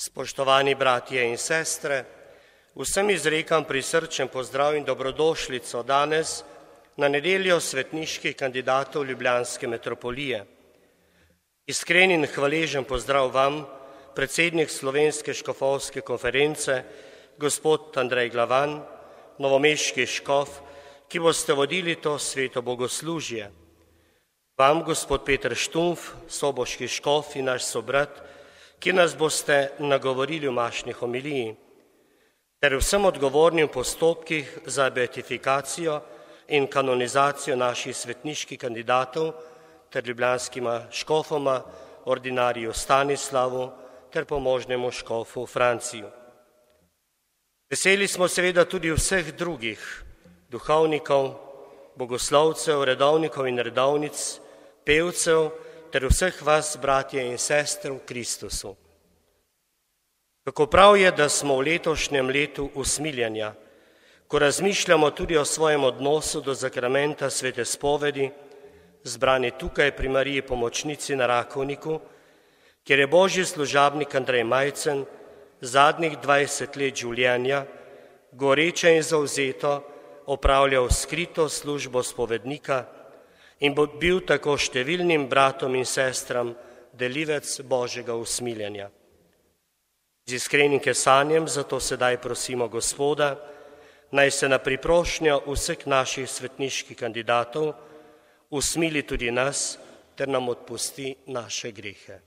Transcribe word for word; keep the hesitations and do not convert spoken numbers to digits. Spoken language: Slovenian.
Spoštovani bratje in sestre, vsem izrekam prisrčen pozdrav in dobrodošlico danes na nedeljo svetniških kandidatov Ljubljanske metropolije. Iskren in hvaležen pozdrav vam, predsednik Slovenske škofovske konference, gospod Andrej Glavan, novomeški škof, ki boste vodili to sveto bogoslužje. Vam, gospod Peter Štumf, soboški škof in naš sobrat, ki nas boste nagovorili v mašni homiliji, ter vsem odgovornim postopkih za beatifikacijo in kanonizacijo naših svetniških kandidatov ter ljubljanskima škofoma, ordinariju Stanislavu ter pomožnemu škofu Franciju. Veseli smo seveda tudi vseh drugih duhovnikov, bogoslovcev, redovnikov in redovnic, pevcev ter vseh vas, bratje in sestre v Kristusu. Kako prav je, da smo v letošnjem letu usmiljenja, ko razmišljamo tudi o svojem odnosu do zakramenta svete spovedi, zbrani tukaj pri Mariji Pomočnici na Rakovniku, kjer je božji služabnik Andrej Majcen zadnjih dvajset let življenja goreče in zavzeto opravljal skrito službo spovednika in bo bil tako številnim bratom in sestram delivec božjega usmiljenja. Z iskrenim kesanjem zato sedaj prosimo Gospoda, naj se na priprošnjo vseh naših svetniških kandidatov usmili tudi nas ter nam odpusti naše grehe.